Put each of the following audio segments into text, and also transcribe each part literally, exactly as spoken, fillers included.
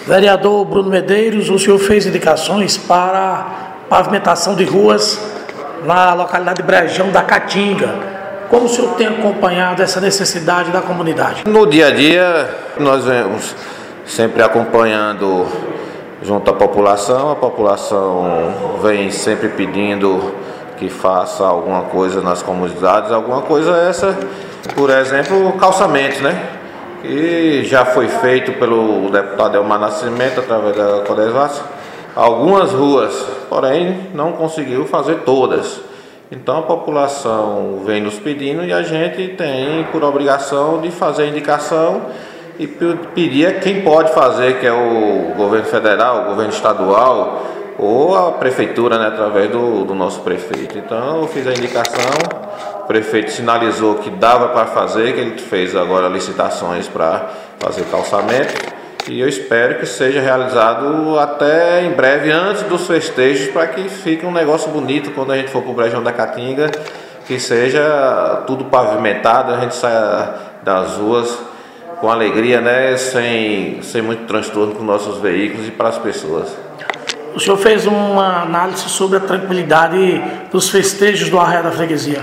Vereador Bruno Medeiros, o senhor fez indicações para pavimentação de ruas na localidade de Brejão da Caatinga. Como o senhor tem acompanhado essa necessidade da comunidade? No dia a dia, nós vemos sempre acompanhando junto à população. A população vem sempre pedindo que faça alguma coisa nas comunidades, alguma coisa essa, por exemplo, calçamentos, né? Que já foi feito pelo deputado Elmar Nascimento através da Codesvasc, algumas ruas, porém não conseguiu fazer todas. Então a população vem nos pedindo e a gente tem por obrigação de fazer a indicação e pedir a quem pode fazer, que é o governo federal, o governo estadual ou a prefeitura, né, através do, do nosso prefeito. Então eu fiz a indicação, o prefeito sinalizou que dava para fazer, que ele fez agora licitações para fazer calçamento e eu espero que seja realizado até em breve, antes dos festejos, para que fique um negócio bonito quando a gente for para o Brejão da Caatinga, que seja tudo pavimentado, a gente saia das ruas com alegria, né, sem, sem muito transtorno com nossos veículos e para as pessoas. O senhor fez uma análise sobre a tranquilidade dos festejos do Arraial da Freguesia.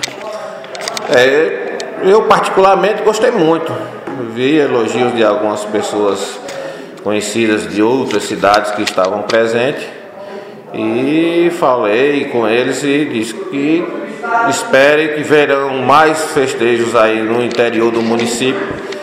É, eu particularmente gostei muito. Vi elogios de algumas pessoas conhecidas de outras cidades que estavam presentes e falei com eles e disse que esperem que verão mais festejos aí no interior do município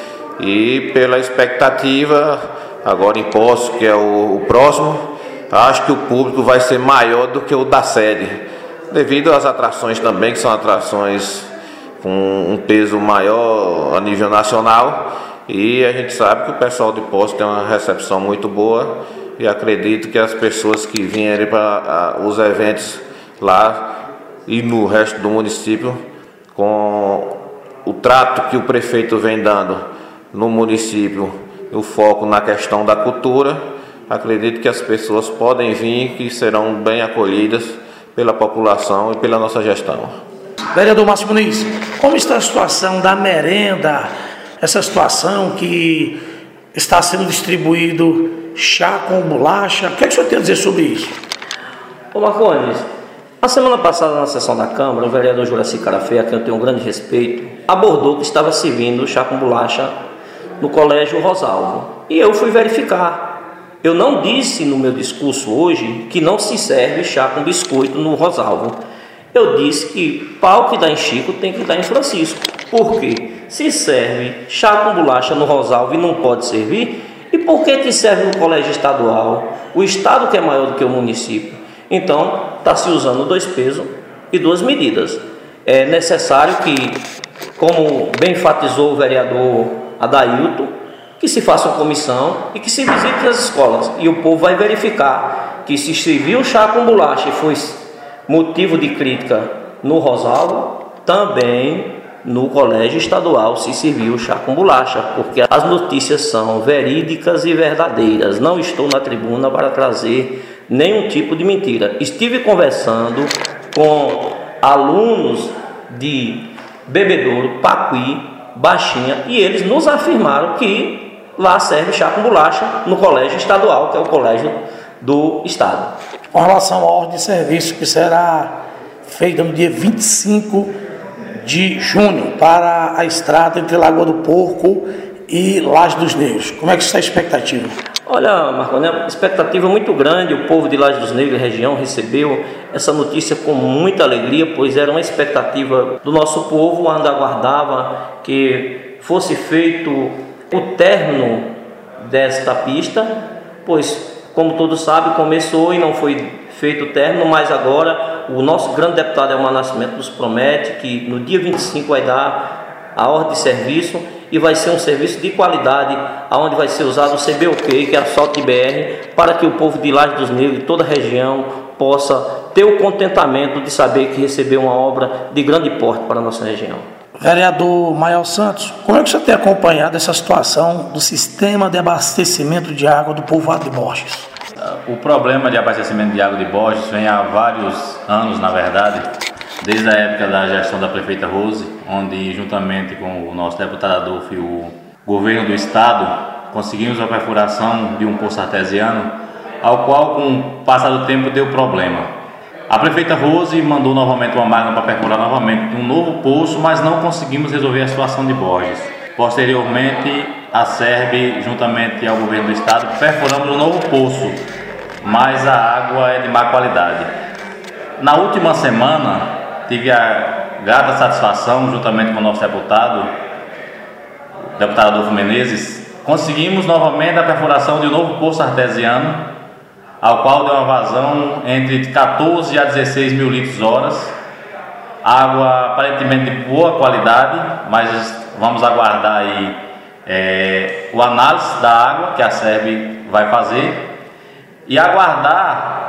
e pela expectativa, agora em Poços, que é o, o próximo, acho que o público vai ser maior do que o da sede, devido às atrações também, que são atrações com um peso maior a nível nacional, e a gente sabe que o pessoal de Poços tem uma recepção muito boa e acredito que as pessoas que vierem para os eventos lá e no resto do município, com o trato que o prefeito vem dando no município, o foco na questão da cultura, acredito que as pessoas podem vir, que serão bem acolhidas pela população e pela nossa gestão. Vereador Márcio Muniz, como está a situação da merenda, essa situação que está sendo distribuído chá com bolacha? O que é que o senhor tem a dizer sobre isso? Ô Marcones, a semana passada na sessão da Câmara, o vereador Juraci Carafé, a quem eu tenho um grande respeito, abordou que estava servindo chá com bolacha no Colégio Rosalvo. E eu fui verificar. Eu não disse no meu discurso hoje que não se serve chá com biscoito no Rosalvo. Eu disse que pau que dá em Chico tem que dar em Francisco. Por quê? Se serve chá com bolacha no Rosalvo e não pode servir, e por que que serve no colégio estadual? O estado que é maior do que o município. Então, está se usando dois pesos e duas medidas. É necessário que, como bem enfatizou o vereador Adailton, que se faça uma comissão e que se visite as escolas. E o povo vai verificar que se serviu chá com bolacha e foi motivo de crítica no Rosalvo, também no colégio estadual se serviu chá com bolacha, porque as notícias são verídicas e verdadeiras. Não estou na tribuna para trazer nenhum tipo de mentira. Estive conversando com alunos de Bebedouro, Pacuí, Baixinha, e eles nos afirmaram que lá serve chá com bolacha no colégio estadual, que é o colégio do estado. Com relação à ordem de serviço que será feita no dia vinte e cinco de junho para a estrada entre Lagoa do Porco e Laje dos Negros, como é que está a expectativa? Olha, Marconi, a expectativa é muito grande. O povo de Laje dos Negros e região recebeu essa notícia com muita alegria, pois era uma expectativa do nosso povo, onde aguardava que fosse feito o término desta pista, pois, como todos sabem, começou e não foi feito o término, mas agora o nosso grande deputado Elmar Nascimento nos promete que no dia vinte e cinco vai dar a ordem de serviço e vai ser um serviço de qualidade, onde vai ser usado o C B O Q, que é asfalto de B R, para que o povo de Laje dos Negros e toda a região possa ter o contentamento de saber que recebeu uma obra de grande porte para a nossa região. Vereador Maior Santos, como é que você tem acompanhado essa situação do sistema de abastecimento de água do povoado de Borges? O problema de abastecimento de água de Borges vem há vários anos, na verdade, desde a época da gestão da prefeita Rose, onde, juntamente com o nosso deputado Adolfo e o governo do estado, conseguimos a perfuração de um poço artesiano, ao qual, com o passar do tempo, deu problema. A prefeita Rose mandou novamente uma máquina para perfurar novamente um novo poço, mas não conseguimos resolver a situação de Borges. Posteriormente, a SERB, juntamente ao governo do estado, perfuramos um novo poço, mas a água é de má qualidade. Na última semana, tive a grata satisfação, juntamente com o nosso deputado, o deputado Adolfo Menezes, conseguimos novamente a perfuração de um novo poço artesiano, ao qual deu uma vazão entre quatorze a dezesseis mil litros horas. Água aparentemente de boa qualidade, mas vamos aguardar aí é, o análise da água que a SERB vai fazer e aguardar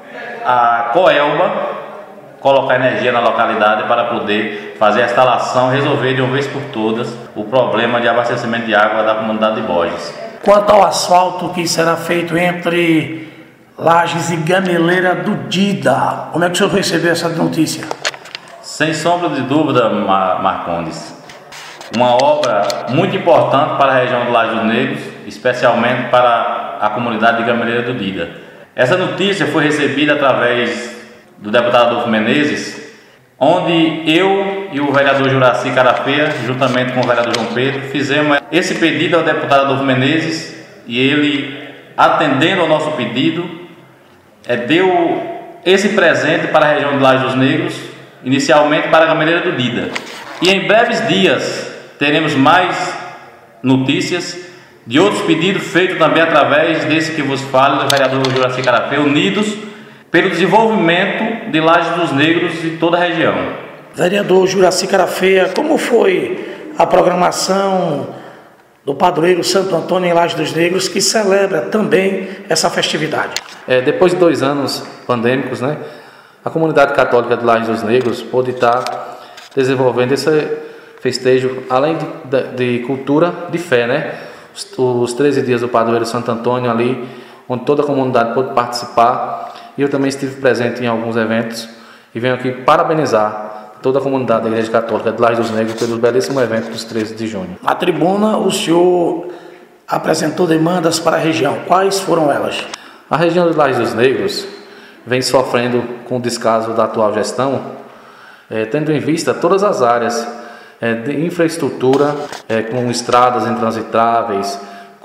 a Coelba colocar energia na localidade para poder fazer a instalação e resolver de uma vez por todas o problema de abastecimento de água da comunidade de Borges. Quanto ao asfalto que será feito entre Lages e Gameleira do Dida, como é que o senhor recebeu essa notícia? Sem sombra de dúvida, Mar Marcondes, uma obra muito importante para a região do Lages dos Negros, especialmente para a comunidade de Gameleira do Dida. Essa notícia foi recebida através do deputado Adolfo Menezes, onde eu e o vereador Juraci Carafea, juntamente com o vereador João Pedro, fizemos esse pedido ao deputado Adolfo Menezes e ele, atendendo ao nosso pedido, é, deu esse presente para a região do Lages dos Negros, inicialmente para a Gameleira do Dida. E em breves dias teremos mais notícias de outros pedidos feitos também através desse que vos falo, do vereador Juraci Carafé, unidos pelo desenvolvimento de Lages dos Negros e toda a região. Vereador Juraci Carafé, como foi a programação do padroeiro Santo Antônio em Lages dos Negros, que celebra também essa festividade? É, depois de dois anos pandêmicos, né, a comunidade católica de Lages dos Negros pôde estar desenvolvendo esse festejo, além de, de, de cultura, de fé, né? Os, os treze dias do padroeiro Santo Antônio ali, onde toda a comunidade pôde participar, e eu também estive presente em alguns eventos, e venho aqui parabenizar toda a comunidade da Igreja Católica de Lages dos Negros pelo belíssimo evento dos treze de junho. Na tribuna, o senhor apresentou demandas para a região. Quais foram elas? A região de Lages dos Negros vem sofrendo com o descaso da atual gestão, é, tendo em vista todas as áreas é, de infraestrutura, é, com estradas intransitáveis,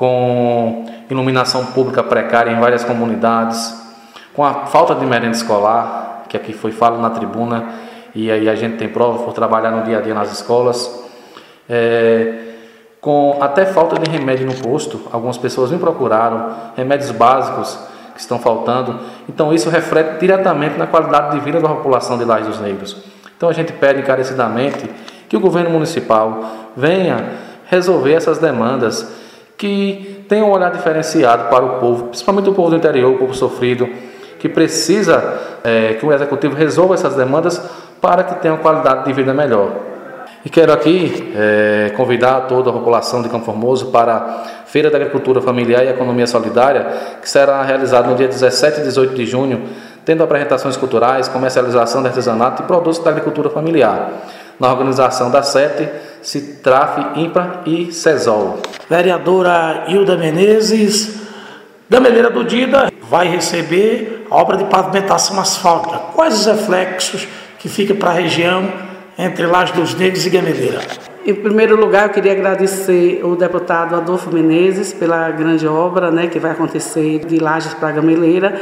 com iluminação pública precária em várias comunidades, com a falta de merenda escolar, que aqui foi falado na tribuna, e aí a gente tem prova por trabalhar no dia a dia nas escolas, é, com até falta de remédio no posto. Algumas pessoas me procuraram, remédios básicos que estão faltando, então isso reflete diretamente na qualidade de vida da população de Lages dos Negros. Então a gente pede encarecidamente que o governo municipal venha resolver essas demandas, que tenha um olhar diferenciado para o povo, principalmente o povo do interior, o povo sofrido, que precisa é, que o executivo resolva essas demandas para que tenha uma qualidade de vida melhor. E quero aqui é, convidar toda a população de Campo Formoso para a Feira da Agricultura Familiar e Economia Solidária, que será realizada no dia dezessete e dezoito de junho, tendo apresentações culturais, comercialização de artesanato e produtos da agricultura familiar, na organização da SETE, Citraf, IMPA e CESOL. Vereadora Hilda Menezes, Gameleira do Dida vai receber a obra de pavimentação asfáltica. Quais os reflexos que fica para a região entre Lages dos Negros e Gameleira? Em primeiro lugar, eu queria agradecer o deputado Adolfo Menezes pela grande obra, né, que vai acontecer de Lages para Gameleira.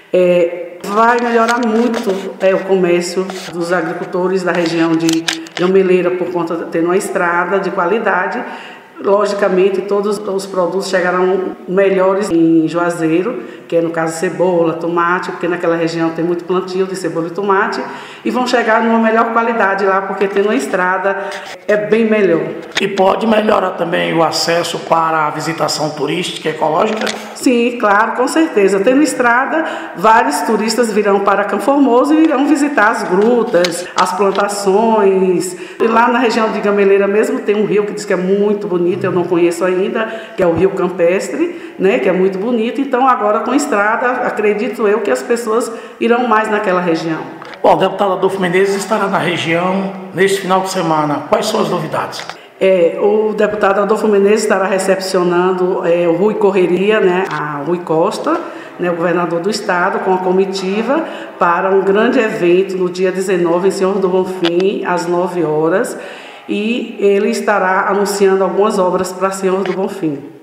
É, vai melhorar muito é, o comércio dos agricultores da região de Gameleira, por conta de ter uma estrada de qualidade. Logicamente, todos os produtos chegarão melhores em Juazeiro, que é no caso cebola, tomate, porque naquela região tem muito plantio de cebola e tomate, e vão chegar numa melhor qualidade lá, porque tendo uma estrada é bem melhor. E pode melhorar também o acesso para a visitação turística ecológica? Sim, claro, com certeza. Tendo estrada, vários turistas virão para Campo Formoso e irão visitar as grutas, as plantações. E lá na região de Gameleira mesmo tem um rio que diz que é muito bonito, eu não conheço ainda, que é o Rio Campestre, né, que é muito bonito. Então agora com estrada, acredito eu que as pessoas irão mais naquela região. Bom, o deputado Adolfo Menezes estará na região neste final de semana. Quais são as novidades? É, o deputado Adolfo Menezes estará recepcionando é, o Rui Correria, né, a Rui Costa, né, o governador do estado, com a comitiva para um grande evento no dia dezenove em Senhor do Bonfim, às nove horas, e ele estará anunciando algumas obras para Senhor do Bonfim.